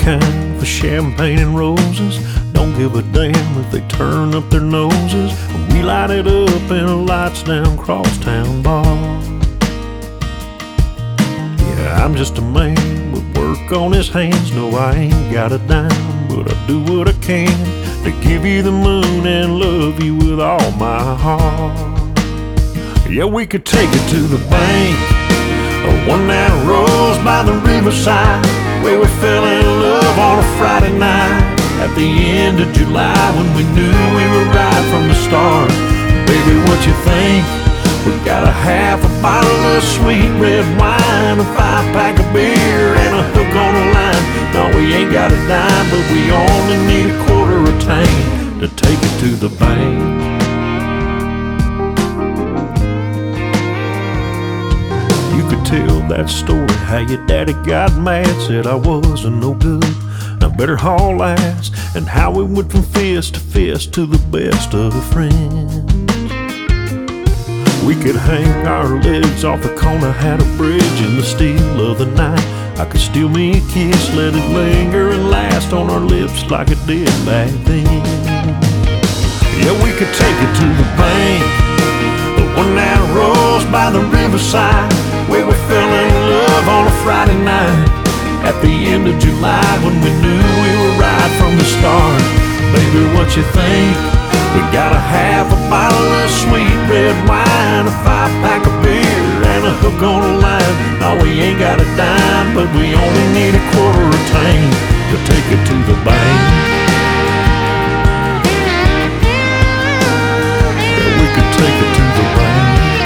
kind for champagne and roses. Don't give a damn if they turn up their noses. We light it up in a lights down crosstown bar. Yeah, I'm just a man with work on his hands. No, I ain't got a dime, but I do what I can to give you the moon and love you with all my heart. Yeah, we could take it to the bank, one that rolls by the riverside, where we fell in love on a Friday night at the end of July, when we knew we were right from the start. Baby, what you think? We got a half a bottle of sweet red wine, a 5-pack of beer, and a hook on a line. No, we ain't got a dime, but we only need a quarter of tank to take it to the bank. You could tell that story, how your daddy got mad, said I wasn't no good, I better haul ass, and how we went from fist to fist to the best of friends. We could hang our legs off the corner, had a bridge in the still of the night. I could steal me a kiss, let it linger and last on our lips like it did back then. Yeah, we could take it to the bank, the one that rolls by the riverside, where we fell in love on a Friday night at the end of July, when we knew we were right from the start. Baby, what you think? We got a half a bottle of sweet red wine, a 5-pack of beer, and a hook on a line. No, we ain't got a dime, but we only need a quarter of tank to take it to the bank. Yeah, we could take it to the bank.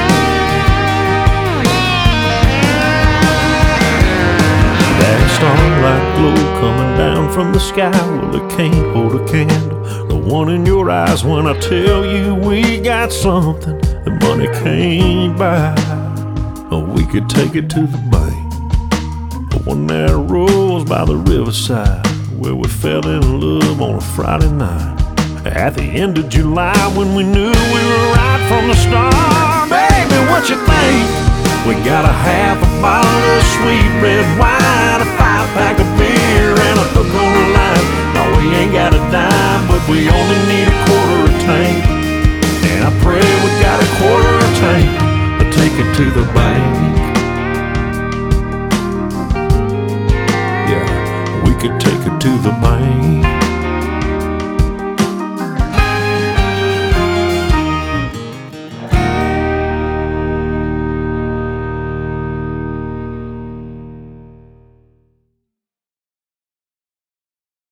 That starlight glow coming down from the sky, well, it can't hold a candle. The one in your eyes when I tell you we got something that money can't buy. Oh, we could take it to the bank, the one that rolls by the riverside, where we fell in love on a Friday night at the end of July, when we knew we were right from the start. Baby, what you think? We got a half a bottle of sweet red wine, a 5-pack of beer, and a hook on a line. No, we ain't got a dime, but we only need a quarter of tank. And I pray we got a quarter of tank to take it to the bank.